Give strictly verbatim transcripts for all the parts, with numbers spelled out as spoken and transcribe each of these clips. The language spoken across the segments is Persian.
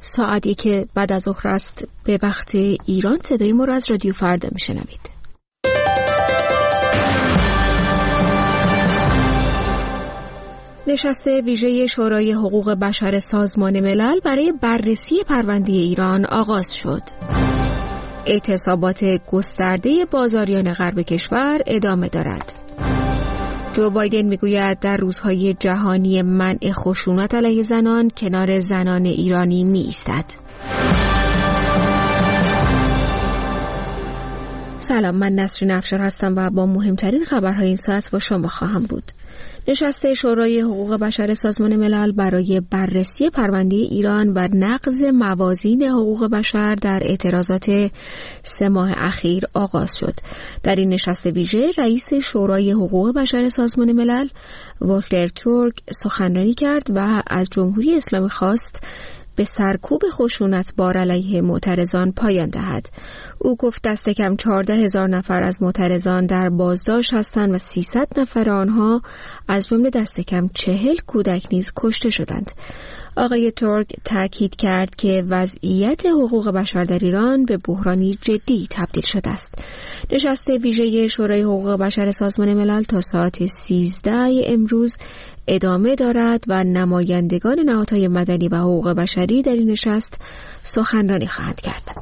ساعتی که بعد از ظهر است به وقت ایران. صدای ما را از رادیو فردا میشنوید. نشست ویژه شورای حقوق بشر سازمان ملل برای بررسی پرونده ایران آغاز شد. اعتصابات گسترده بازاریان غرب کشور ادامه دارد. جو بایدن میگوید در روزهای جهانی منع خشونت علیه زنان کنار زنان ایرانی می ایستد. سلام، من نسرین افشار هستم و با مهمترین خبرهای این ساعت با شما خواهم بود. نشست شورای حقوق بشر سازمان ملل برای بررسی پرونده ایران و نقض موازین حقوق بشر در اعتراضات سه ماه اخیر آغاز شد. در این نشست ویژه رئیس شورای حقوق بشر سازمان ملل ولکر تورک سخنرانی کرد و از جمهوری اسلامی خواست به سرکوب خشونت بار علیه معترضان پایان دهد. او گفت دست کم چهارده هزار نفر از معترضان در بازداشت هستند و سیصد نفر آنها از جمله دست کم چهل کودک نیز کشته شدند. آقای تورک تاکید کرد که وضعیت حقوق بشر در ایران به بحرانی جدی تبدیل شده است. نشست ویژه شورای حقوق بشر سازمان ملل تا ساعت سیزده امروز ادامه دارد و نمایندگان نهادهای مدنی و حقوق بشری در این نشست سخنرانی خواهند کرد.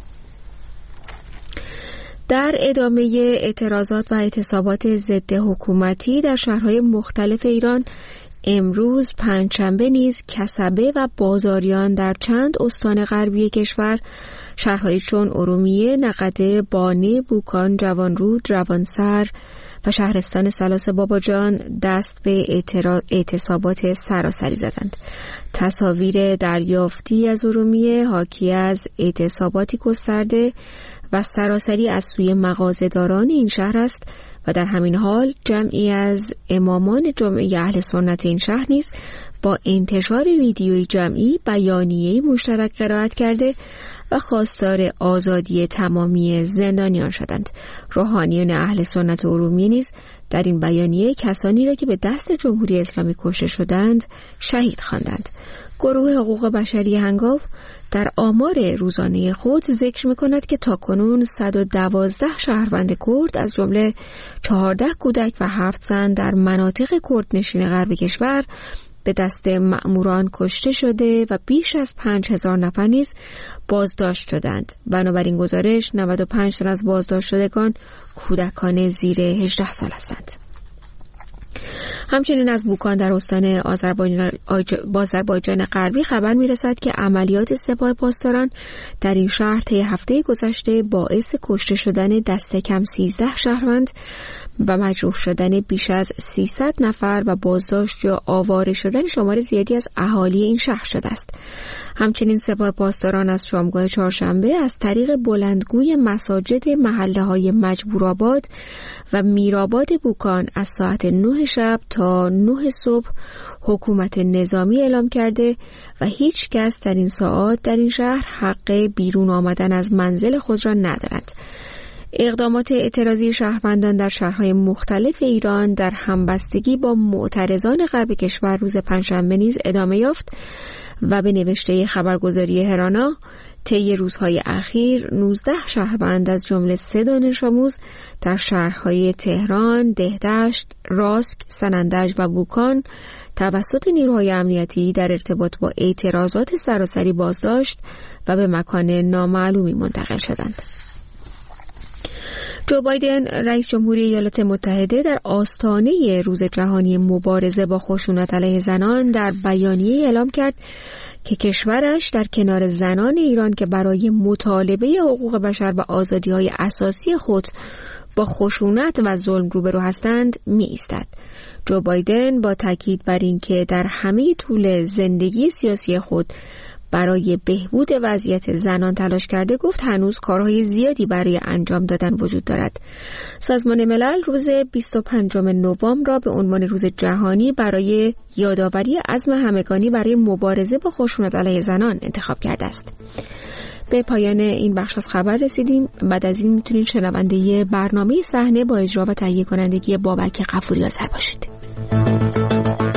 در ادامه اعتراضات و اعتصابات ضد حکومتی در شهرهای مختلف ایران، امروز پنجشنبه نیز کسبه و بازاریان در چند استان غربی کشور، شهرهایی چون ارومیه، نقده، بانه، بوکان، جوانرود، روانسر و شهرستان سلاس باباجان دست به اعتصابات سراسری زدند. تصاویر دریافتی از ارومیه حاکی از اعتصاباتی گسترده و سراسری از سوی مغازه‌داران این شهر است و در همین حال جمعی از امامان جمعه اهل سنت این شهر نیز با انتشار ویدیوی جمعی بیانیه‌ای مشترک قرائت کرده و خواستار آزادی تمامی زندانیان شدند. روحانیون اهل سنت ارومیه نیز در این بیانیه کسانی را که به دست جمهوری اسلامی کشته شدند شهید خواندند. گروه حقوق بشری هنگام در آمار روزانه خود ذکر می‌کند که تاکنون صد و دوازده شهروند کرد از جمله چهارده کودک و هفت زن در مناطق کردنشین غرب کشور به دست مأموران کشته شده و بیش از پنج هزار نفر نیز بازداشت شدند. بنابراین گزارش نود و پنج تن از بازداشت شدگان کودکان زیر هجده سال هستند. همچنین از بوکان در استان آذربایجان غربی خبر می‌رسد که عملیات سپاه پاسداران در این شهر طی هفته گذشته باعث کشته شدن دست کم سیزده شهروند و مجروح شدن بیش از سیصد نفر و بازداشت یا آواره شدن شمار زیادی از اهالی این شهر شده است. همچنین سپاه پاسداران از شامگاه چهارشنبه از طریق بلندگوی مساجد محله‌های مجبورآباد و میرآباد بوکان از ساعت نه شب تا نه صبح حکومت نظامی اعلام کرده و هیچ کس در این ساعات در این شهر حق بیرون آمدن از منزل خود را ندارد. اقدامات اعتراضی شهروندان در شهرهای مختلف ایران در همبستگی با معترضان غرب کشور روز پنجشنبه نیز ادامه یافت و به نوشته خبرگزاری هرانا طی روزهای اخیر نوزده شهروند از جمله سه دانش آموز در شهرهای تهران، دهدشت، راسک، سنندج و بوکان توسط نیروهای امنیتی در ارتباط با اعتراضات سراسری بازداشت و به مکان نامعلومی منتقل شدند. جو بایدن رئیس جمهوری ایالات متحده در آستانه روز جهانی مبارزه با خشونت علیه زنان در بیانیه اعلام کرد که کشورش در کنار زنان ایران که برای مطالبه حقوق بشر و آزادی‌های اساسی خود با خشونت و ظلم روبرو هستند می ایستد. جو بایدن با تاکید بر اینکه در همه طول زندگی سیاسی خود برای بهبود وضعیت زنان تلاش کرده، گفت هنوز کارهای زیادی برای انجام دادن وجود دارد. سازمان ملل روز بیست و پنجم نوامبر را به عنوان روز جهانی برای یادآوری عزم همگانی برای مبارزه با خشونت علیه زنان انتخاب کرده است. به پایان این بخش از خبر رسیدیم. بعد از این میتونید شنونده برنامه صحنه با اجرا و تهیه کنندگی بابک غفوری آذر باشید.